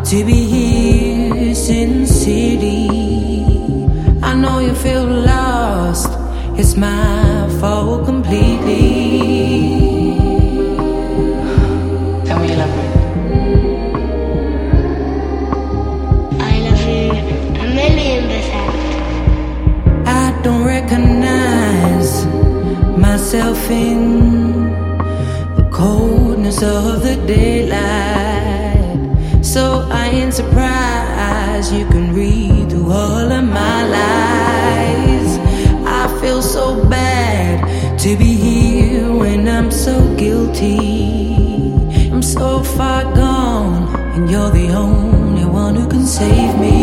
to be here sincerely. I know you feel lost, it's my fault completely. Tell me you love me. I love you 1,000,000%. I don't recognize myself in the coldness of the daylight, so I ain't surprised you can read through all of my lies. I feel so bad to be here when I'm so guilty. I'm so far gone, and you're the only one who can save me.